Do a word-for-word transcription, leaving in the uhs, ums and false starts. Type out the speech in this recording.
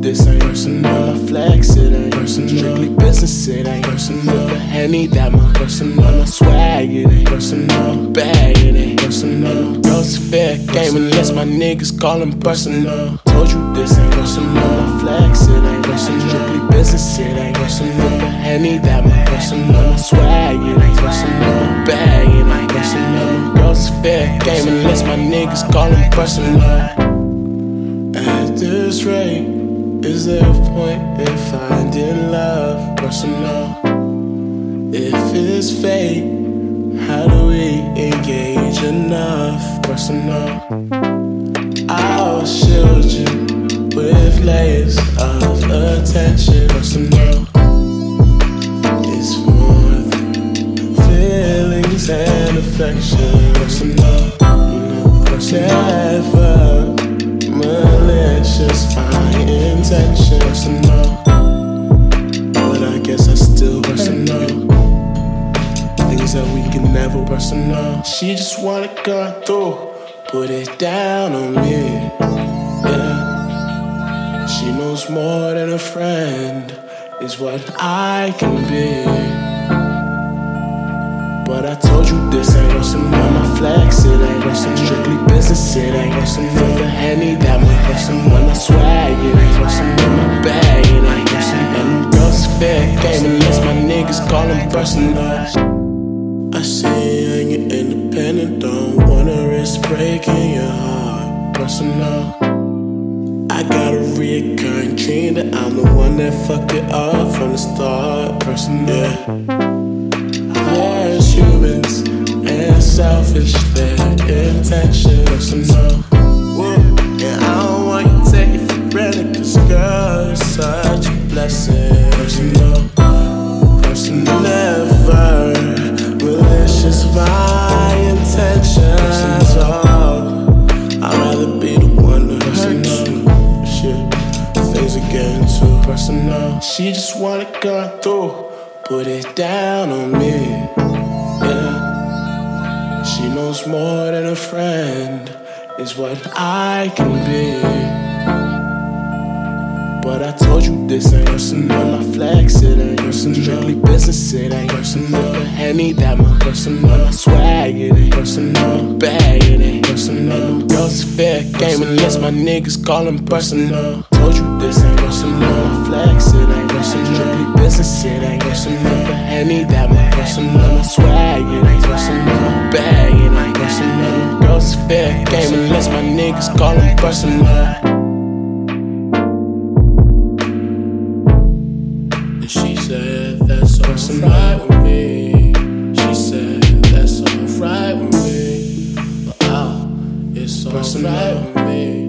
this ain't personal. My flex, it ain't personal. Strictly business, it ain't personal. For Henny, that my personal. My swag, it ain't personal. Bag, it ain't personal. Girls fair game unless my niggas call them personal. Told you this ain't personal. My flex, it ain't personal. Strictly business, it ain't personal. For Henny, that my personal. My swag, it ain't personal. Bag, it ain't personal. Girls fair game unless my niggas call them personal. At this rate, is there a point in finding love personal? If it's fate, how do we engage enough personal? I'll shield you with layers of attention personal. It's more than feelings and affection personal. Never malicious, my intention personal. But I guess I still personal. Things that we can never personal. She just wanna go through, put it down on me. Yeah. She knows more than a friend, is what I can be. But I told you this ain't personal. My flex, it ain't personal. Strictly business, it ain't personal. For Henny, that my personal. My swag, it ain't personal. My bag, it ain't personal. And them girls fair game unless my niggas call them personal. I see you and you're independent, don't wanna risk breaking your heart. Personal. I got a reoccurring dream that I'm the one that fucked it up from the start. Personal. Yeah. There's humans and selfish, their intention personal. Yeah, I don't want you to take it for granted, cause girl, you're such a blessing. Personal, personal, never malicious, my intentions. Oh, I'd rather be the one to hurt you. Shit, things are getting too personal. She just wanna go through, put it down on me. Yeah. She knows more than a friend, is what I can be. But I told you this ain't personal. My flex, it ain't personal. Strictly business, it ain't personal. For Henny, that my personal. My swag, it ain't personal. Bag, it ain't personal. Girls fair game unless my niggas call them personal. Told you this ain't personal. My flex, it ain't personal. Strictly business, it ain't personal. For Henny, that my personal. My swag, it ain't personal. Bag, it ain't personal. Girls fair game unless my niggas call them personal. She said that's alright with me. She said that's alright with me. But oh, it's alright with me.